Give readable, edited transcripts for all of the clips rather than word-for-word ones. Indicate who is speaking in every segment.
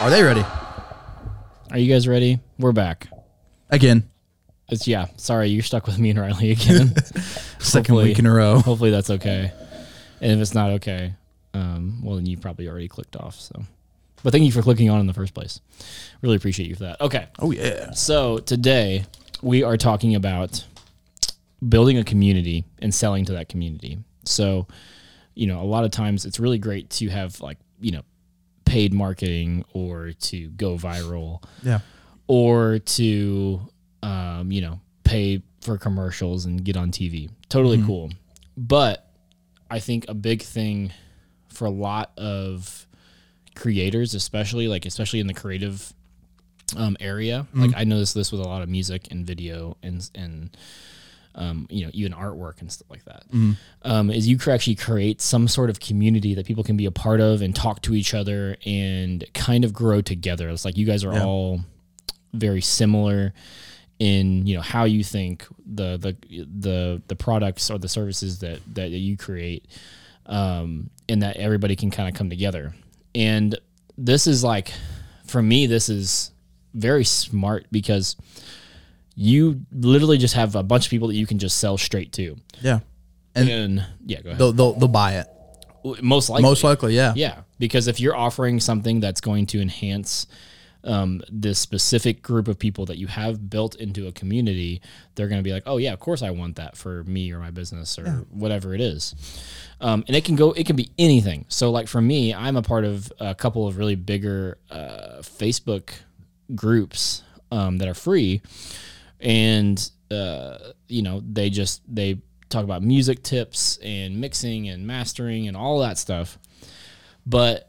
Speaker 1: Are they ready?
Speaker 2: Are you guys ready? We're back.
Speaker 1: Again.
Speaker 2: Sorry, you're stuck with me and Riley again.
Speaker 1: Second week in a row.
Speaker 2: Hopefully that's okay. And if it's not okay, well, then you probably already clicked off. So, but thank you for clicking on in the first place. Really appreciate you for that. Okay.
Speaker 1: Oh, yeah.
Speaker 2: So today we are talking about building a community and selling to that community. So, a lot of times it's really great to have paid marketing or to go viral.
Speaker 1: Yeah.
Speaker 2: Or to, pay for commercials and get on TV. Totally cool. But I think a big thing for a lot of creators, especially in the creative area, like I noticed this with a lot of music and video and even artwork and stuff like that, is you actually create some sort of community that people can be a part of and talk to each other and kind of grow together. It's like you guys are all very similar in how you think the products or the services that you create, and that everybody can kind of come together. And this is for me, this is very smart because you literally just have a bunch of people that you can just sell straight to. Yeah. And go ahead.
Speaker 1: They'll buy it.
Speaker 2: Most likely.
Speaker 1: Most likely, yeah.
Speaker 2: Yeah. Because if you're offering something that's going to enhance this specific group of people that you have built into a community, they're going to be like, oh yeah, of course I want that for me or my business or whatever it is. And it can be anything. So for me, I'm a part of a couple of really bigger Facebook groups that are free. And, they talk about music tips and mixing and mastering and all that stuff. But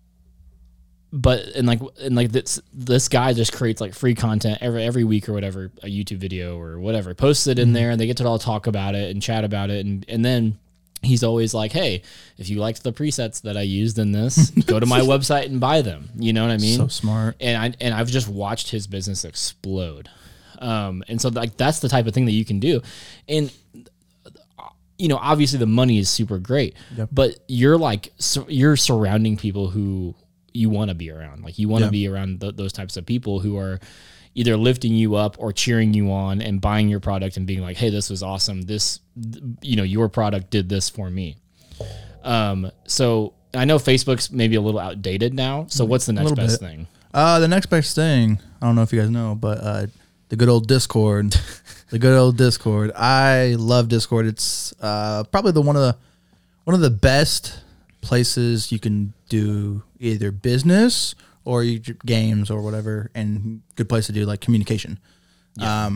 Speaker 2: this guy just creates free content every week or whatever, a YouTube video or whatever, posts it in there and they get to all talk about it and chat about it. And then he's always like, hey, if you liked the presets that I used in this, go to my website and buy them. You know what I mean?
Speaker 1: So smart.
Speaker 2: And I've just watched his business explode. And so that's the type of thing that you can do. And, obviously the money is super great, but you're you're surrounding people who you want to be around. You want to be around those types of people who are either lifting you up or cheering you on and buying your product and being like, hey, this was awesome. This, your product did this for me. So I know Facebook's maybe a little outdated now. So what's the next best thing?
Speaker 1: The next best thing, I don't know if you guys know, but the good old Discord. The good old Discord. I love Discord. It's probably one of the best places you can do either business or games or whatever, and good place to do communication. Yeah.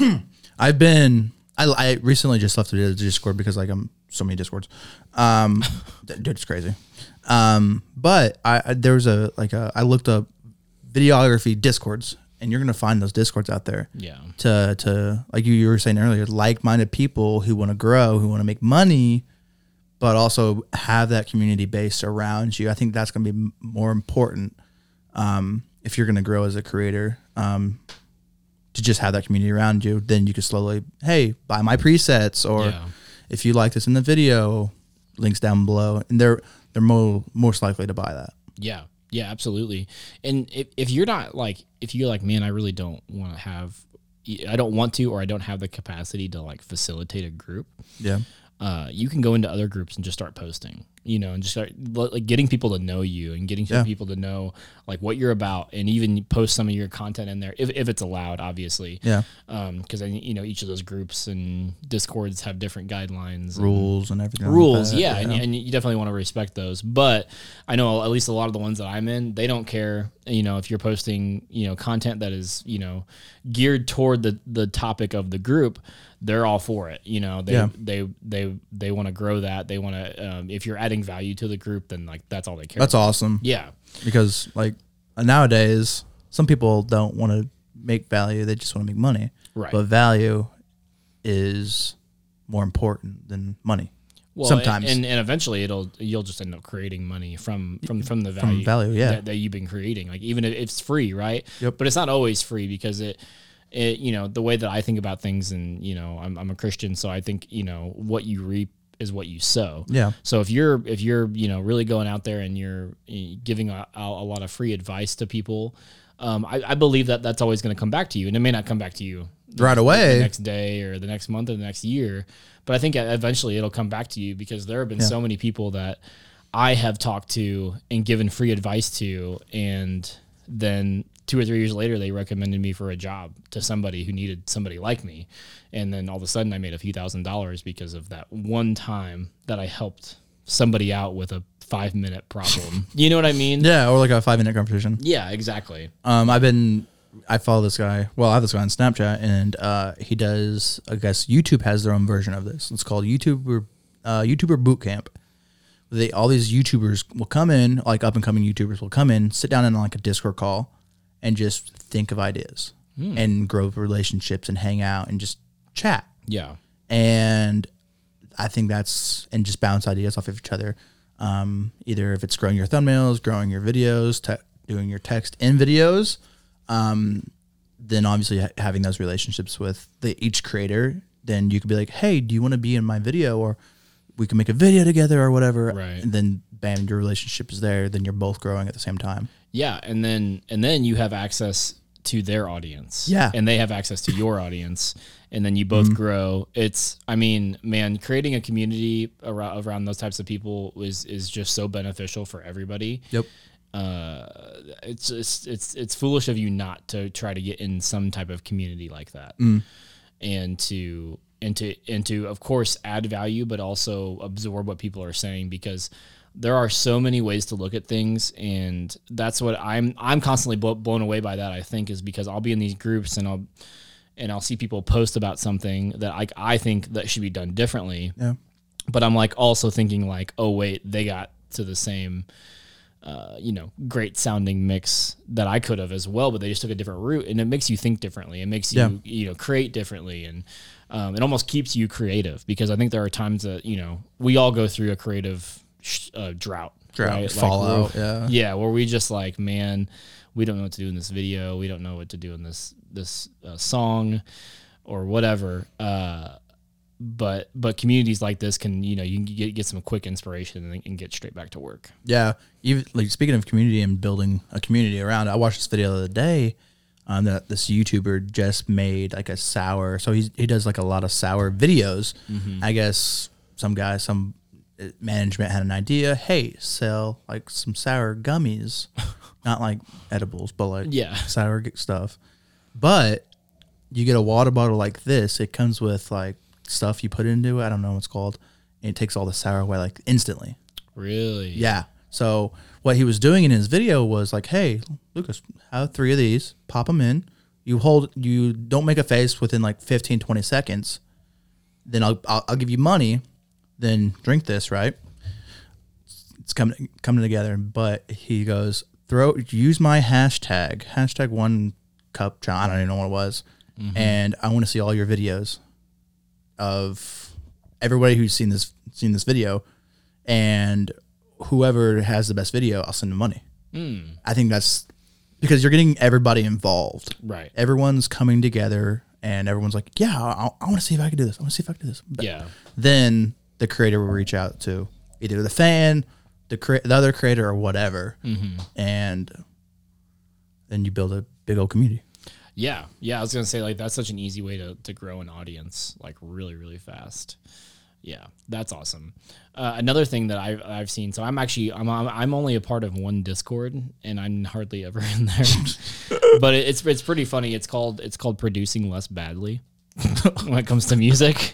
Speaker 1: I recently just left the Discord because I'm so many Discords. Dude, it's crazy. But there was I looked up videography Discords, and you're gonna find those Discords out there. Yeah. To like you were saying earlier, like-minded people who want to grow, who want to make money, but also have that community base around you. I think that's going to be more important if you're going to grow as a creator, to just have that community around you. Then you can slowly, hey, buy my presets, or if you like this in the video, links down below, and they're most likely to buy that.
Speaker 2: Yeah. Yeah, absolutely. And if you're not if you're like, man, I really don't want to I don't want to, or I don't have the capacity to facilitate a group. Yeah. You can go into other groups and just start posting, and just start getting people to know you and getting people to know what you're about, and even post some of your content in there if it's allowed, obviously. Yeah. Because each of those groups and Discords have different guidelines,
Speaker 1: rules, and everything.
Speaker 2: Rules, yeah. And you definitely want to respect those. But I know at least a lot of the ones that I'm in, they don't care. If you're posting content that is geared toward the topic of the group, they're all for it. They want to grow that. They want to, if you're adding value to the group, then that's all they care.
Speaker 1: That's
Speaker 2: about.
Speaker 1: Awesome.
Speaker 2: Yeah.
Speaker 1: Because nowadays, some people don't want to make value. They just want to make money. Right. But value is more important than money.
Speaker 2: Well, sometimes, and eventually you'll just end up creating money from the value, that you've been creating. Even if it's free, right? Yep. But it's not always free, because it the way that I think about things, and I'm a Christian, so I think what you reap is what you sow.
Speaker 1: Yeah.
Speaker 2: So if you're really going out there and you're giving out a lot of free advice to people, I believe that that's always going to come back to you, and it may not come back to you
Speaker 1: right away,
Speaker 2: the next day or the next month or the next year, but I think eventually it'll come back to you, because there have been so many people that I have talked to and given free advice to, and then 2 or 3 years later, they recommended me for a job to somebody who needed somebody like me. And then all of a sudden I made a few $1,000s because of that one time that I helped somebody out with a 5-minute problem. You know what I mean?
Speaker 1: Yeah. Or like a 5-minute conversation.
Speaker 2: Yeah, exactly.
Speaker 1: I follow this guy. Well, I have this guy on Snapchat, and he does, I guess YouTube has their own version of this. It's called YouTuber Boot Camp. All these YouTubers will come in, like up and coming YouTubers will come in, sit down in like a Discord call, and just think of ideas and grow relationships and hang out and just chat.
Speaker 2: Yeah.
Speaker 1: And I think and just bounce ideas off of each other. Either if it's growing your thumbnails, growing your videos, doing your text in videos, then obviously having those relationships with each creator, then you could be like, hey, do you want to be in my video? Or we can make a video together or whatever.
Speaker 2: Right.
Speaker 1: And then bam, your relationship is there. Then you're both growing at the same time.
Speaker 2: Yeah. And then you have access to their audience.
Speaker 1: Yeah.
Speaker 2: And they have access to your audience. And then you both grow. Creating a community around those types of people is just so beneficial for everybody.
Speaker 1: Yep.
Speaker 2: It's foolish of you not to try to get in some type of community like that, and to of course add value, but also absorb what people are saying, because there are so many ways to look at things, and that's what I'm constantly blown away by. That I think is because I'll be in these groups and I'll see people post about something that I think that should be done differently.
Speaker 1: Yeah.
Speaker 2: But I'm like also thinking like, oh wait, they got to the same great sounding mix that I could have as well, but they just took a different route, and it makes you think differently. It makes you, create differently, and it almost keeps you creative, because I think there are times that, we all go through a creative drought, right?
Speaker 1: Fallout.
Speaker 2: Where we just like, man, we don't know what to do in this video. We don't know what to do in this song or whatever. But communities like this can, you can get some quick inspiration and get straight back to work.
Speaker 1: Yeah. Even like speaking of community and building a community around, I watched this video the other day that this YouTuber just made like a sour. So he does like a lot of sour videos. Mm-hmm. I guess some management had an idea. Hey, sell like some sour gummies, not like edibles, but like sour stuff. But you get a water bottle like this. It comes with like stuff you put into it. I don't know what it's called. And it takes all the sour away like instantly.
Speaker 2: Really?
Speaker 1: Yeah. So what he was doing in his video was like, hey, Lucas, have 3 of these, pop them in. You don't make a face within like 15, 20 seconds. Then I'll give you money. Then drink this, right? It's coming together. But he goes, use my hashtag 1 cup challenge. I don't even know what it was. Mm-hmm. And I want to see all your videos of everybody who's seen this video, and whoever has the best video, I'll send them money. I think that's because you're getting everybody involved.
Speaker 2: Right.
Speaker 1: Everyone's coming together, and everyone's like, yeah, I want to see if I can do this. I want to see if I can do this. But then the creator will reach out to either the fan, the other creator, or whatever. Mm-hmm. And then you build a big old community.
Speaker 2: Yeah. I was gonna say, like, that's such an easy way to grow an audience, like, really, really fast. Yeah, that's awesome. Another thing that I've seen. So I'm only a part of one Discord, and I'm hardly ever in there. But it's pretty funny. It's called Producing Less Badly when it comes to music.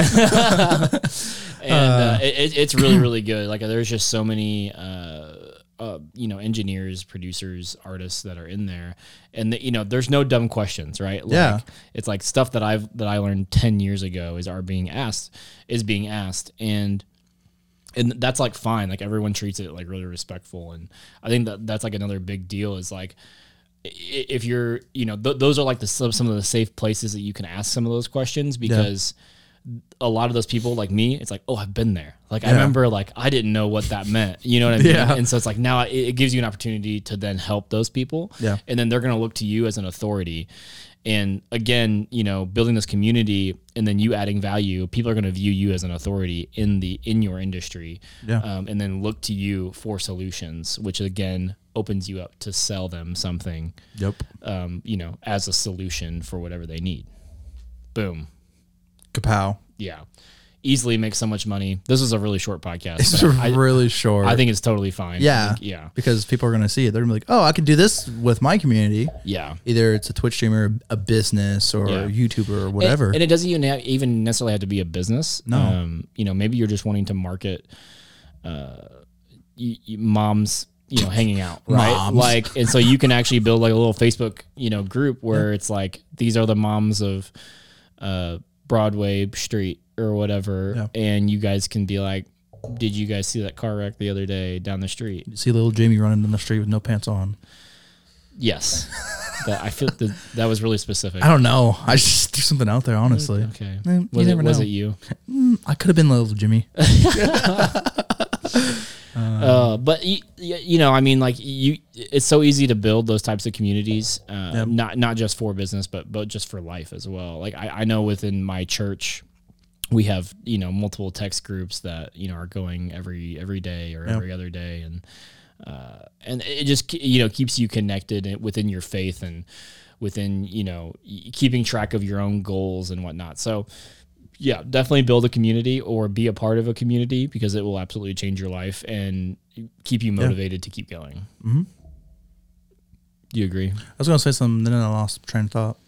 Speaker 2: And it's really, really good. Like, there's just so many engineers, producers, artists that are in there, and there's no dumb questions, right? Like, it's like stuff that I learned 10 years ago is being asked, and that's like fine. Like, everyone treats it like really respectful, and I think that's like another big deal is like, if you're, those are like some of the safe places that you can ask some of those questions, because a lot of those people like me, it's like, oh, I've been there. Like, I remember, like, I didn't know what that meant. You know what I mean?
Speaker 1: Yeah.
Speaker 2: And so it's like, now it gives you an opportunity to then help those people.
Speaker 1: Yeah.
Speaker 2: And then they're going to look to you as an authority. And again, you know, building this community and then you adding value, people are going to view you as an authority in your industry.
Speaker 1: Yeah.
Speaker 2: And then look to you for solutions, which again opens you up to sell them something,
Speaker 1: Yep.
Speaker 2: you know, as a solution for whatever they need. Boom.
Speaker 1: Kapow.
Speaker 2: Yeah. Easily make so much money. This was a really short podcast.
Speaker 1: It's
Speaker 2: but
Speaker 1: really short.
Speaker 2: I think it's totally fine.
Speaker 1: Yeah.
Speaker 2: Yeah.
Speaker 1: Because people are going to see it. They're going to be like, oh, I can do this with my community.
Speaker 2: Yeah.
Speaker 1: Either it's a Twitch streamer, a business, or a YouTuber, or whatever.
Speaker 2: And it doesn't even necessarily have to be a business.
Speaker 1: No.
Speaker 2: You know, maybe you're just wanting to market moms, you know, hanging out, right?
Speaker 1: Moms.
Speaker 2: Like, and so you can actually build like a little Facebook, you know, group where it's like, these are the moms of Broadway Street or whatever.
Speaker 1: Yeah.
Speaker 2: And you guys can be like, did you guys see that car wreck the other day down the street?
Speaker 1: You see little Jamie running down the street with no pants on.
Speaker 2: Yes. I feel that was really specific.
Speaker 1: I don't know. I just threw something out there, honestly.
Speaker 2: Okay.
Speaker 1: You
Speaker 2: Was
Speaker 1: never know.
Speaker 2: it you?
Speaker 1: I could have been little Jimmy.
Speaker 2: But you know, I mean, like it's so easy to build those types of communities, not just for business, but just for life as well. Like I know within my church, we have, you know, multiple text groups that, you know, are going every day or every other day. And it just, you know, keeps you connected within your faith and within, you know, keeping track of your own goals and whatnot. So yeah, definitely build a community or be a part of a community because it will absolutely change your life and keep you motivated to keep going.
Speaker 1: Mm-hmm.
Speaker 2: Do you agree?
Speaker 1: I was going to say something, then I lost train of thought.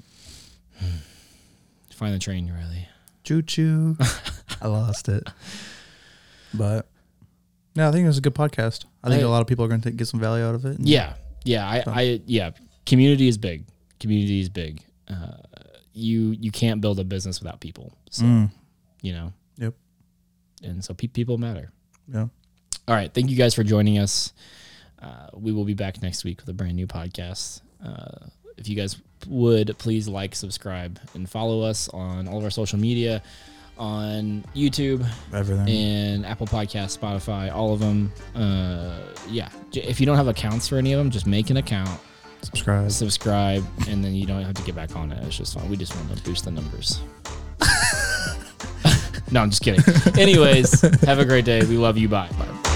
Speaker 2: Find the train, Riley.
Speaker 1: Choo choo. I lost it. But yeah, I think it was a good podcast. I think a lot of people are going to get some value out of it.
Speaker 2: Yeah. Community is big. Community is big. You can't build a business without people. So, you know.
Speaker 1: Yep.
Speaker 2: And so people matter.
Speaker 1: Yeah.
Speaker 2: All right. Thank you guys for joining us. We will be back next week with a brand new podcast. If you guys would, please like, subscribe, and follow us on all of our social media, on YouTube,
Speaker 1: everything,
Speaker 2: and Apple Podcasts, Spotify, all of them. If you don't have accounts for any of them, just make an account. Subscribe, and then you don't have to get back on it. It's just fun. We just want to boost the numbers. No, I'm just kidding. Anyways, have a great day. We love you. Bye.